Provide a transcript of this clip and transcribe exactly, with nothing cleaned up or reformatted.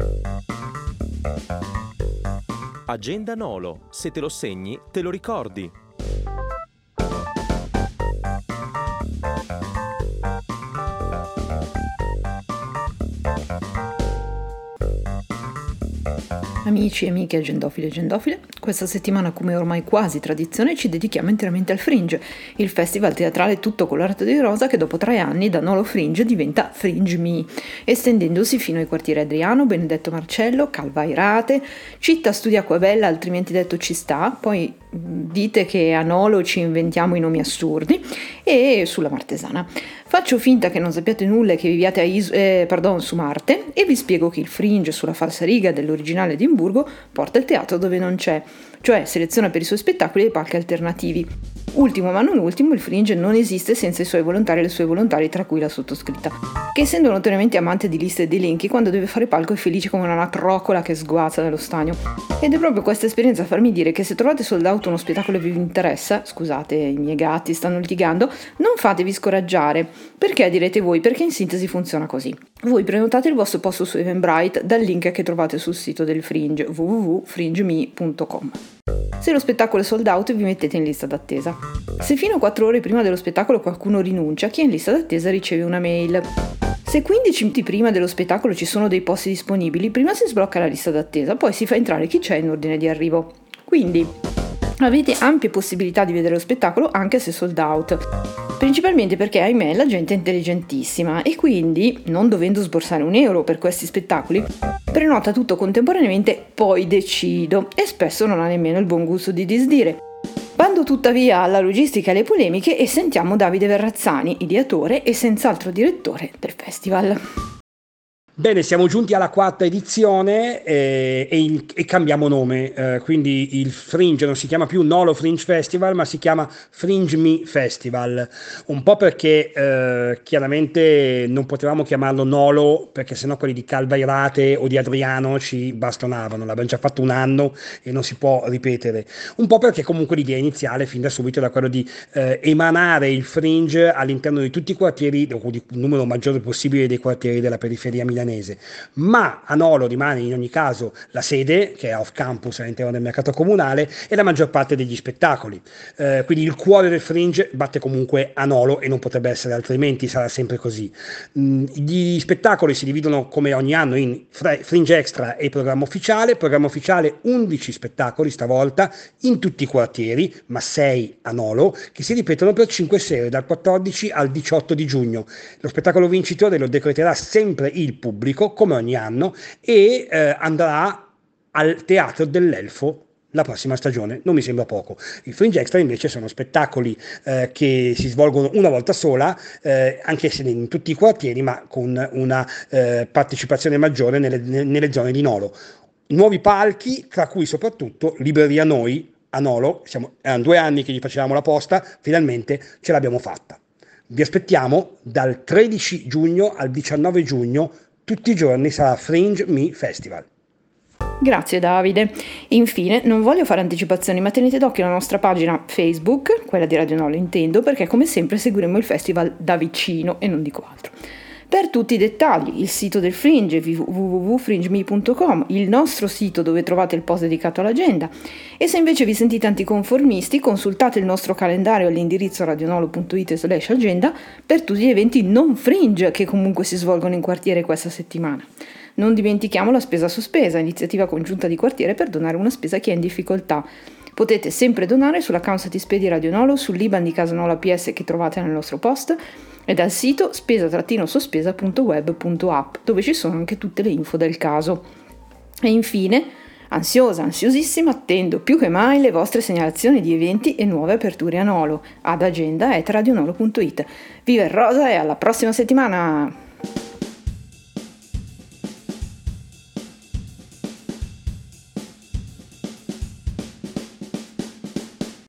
Agenda Nolo, se te lo segni, te lo ricordi. Amici e amiche agendofili e agendofile, questa settimana, come ormai quasi tradizione, ci dedichiamo interamente al Fringe, il festival teatrale tutto colorato di rosa che dopo tre anni da Nolo Fringe diventa Fringe Me, estendendosi fino ai quartieri Adriano, Benedetto Marcello, Calvairate, Città Studi Acquabella, altrimenti detto Ci Sta, poi dite che a Nolo ci inventiamo i nomi assurdi, e sulla Martesana. Faccio finta che non sappiate nulla e che viviate a Is- eh, pardon, su Marte e vi spiego che il Fringe, sulla falsariga dell'originale Edimburgo, porta il teatro dove non c'è, cioè seleziona per i suoi spettacoli dei palchi alternativi. Ultimo ma non ultimo, il Fringe non esiste senza i suoi volontari e le sue volontarie, tra cui la sottoscritta, che essendo notoriamente amante di liste ed elenchi, quando deve fare palco è felice come una troccola che sguazza nello stagno. Ed è proprio questa esperienza a farmi dire che se trovate sold out uno spettacolo che vi interessa, scusate, i miei gatti stanno litigando, non fatevi scoraggiare. Perché, direte voi? Perché in sintesi funziona così. Voi prenotate il vostro posto su Eventbrite dal link che trovate sul sito del Fringe, w w w punto fringeme punto com. Se lo spettacolo è sold out vi mettete in lista d'attesa. Se fino a quattro ore prima dello spettacolo qualcuno rinuncia, chi è in lista d'attesa riceve una mail. Se quindici minuti prima dello spettacolo ci sono dei posti disponibili, prima si sblocca la lista d'attesa, poi si fa entrare chi c'è in ordine di arrivo. Quindi avete ampie possibilità di vedere lo spettacolo anche se sold out. Principalmente perché, ahimè, la gente è intelligentissima e quindi, non dovendo sborsare un euro per questi spettacoli, prenota tutto contemporaneamente, poi decido, e spesso non ha nemmeno il buon gusto di disdire. Bando tuttavia alla logistica e alle polemiche e sentiamo Davide Verrazzani, ideatore e senz'altro direttore del festival. Bene, siamo giunti alla quarta edizione eh, e, il, e cambiamo nome, eh, quindi il Fringe non si chiama più Nolo Fringe Festival, ma si chiama Fringe Me Festival, un po' perché eh, chiaramente non potevamo chiamarlo Nolo, perché sennò quelli di Calvairate o di Adriano ci bastonavano, l'abbiamo già fatto un anno e non si può ripetere, un po' perché comunque l'idea iniziale fin da subito era quello di eh, emanare il Fringe all'interno di tutti i quartieri, o di un numero maggiore possibile dei quartieri della periferia milanese. Ma a Nolo rimane in ogni caso la sede, che è off campus all'interno del mercato comunale, e la maggior parte degli spettacoli. Eh, quindi il cuore del Fringe batte comunque a Nolo e non potrebbe essere altrimenti, sarà sempre così. Mm, gli spettacoli si dividono come ogni anno in Fringe Extra e programma ufficiale. Programma ufficiale undici spettacoli stavolta in tutti i quartieri, ma sei a Nolo, che si ripetono per cinque sere dal quattordici al diciotto di giugno. Lo spettacolo vincitore lo decreterà sempre il pubblico, come ogni anno, e eh, andrà al Teatro dell'Elfo la prossima stagione. Non mi sembra poco. Il Fringe Extra invece sono spettacoli eh, che si svolgono una volta sola, eh, anche se in tutti i quartieri, ma con una eh, partecipazione maggiore nelle, nelle zone di Nolo. Nuovi palchi, tra cui soprattutto Libreria Noi a Nolo. Siamo, erano due anni che gli facevamo la posta, finalmente ce l'abbiamo fatta. Vi aspettiamo dal tredici giugno al diciannove giugno, tutti i giorni sarà Fringe Me Festival. Grazie Davide. Infine, non voglio fare anticipazioni, ma tenete d'occhio la nostra pagina Facebook, quella di Radio Nolo intendo, perché come sempre seguiremo il festival da vicino e non dico altro. Per tutti i dettagli, il sito del Fringe, w w w punto fringeme punto com, il nostro sito dove trovate il post dedicato all'agenda, e se invece vi sentite anticonformisti, consultate il nostro calendario all'indirizzo radionolo punto it slash agenda per tutti gli eventi non Fringe che comunque si svolgono in quartiere questa settimana. Non dimentichiamo la spesa sospesa, iniziativa congiunta di quartiere per donare una spesa a chi è in difficoltà. Potete sempre donare sull'account Satispay di Radio Nolo, sull'I B A N di Casa Nolo A P S che trovate nel nostro post, e dal sito spesa-sospesa punto web punto app, dove ci sono anche tutte le info del caso. E infine, ansiosa, ansiosissima, attendo più che mai le vostre segnalazioni di eventi e nuove aperture a Nolo ad agenda chiocciola radionolo punto it. Viva il rosa e alla prossima settimana!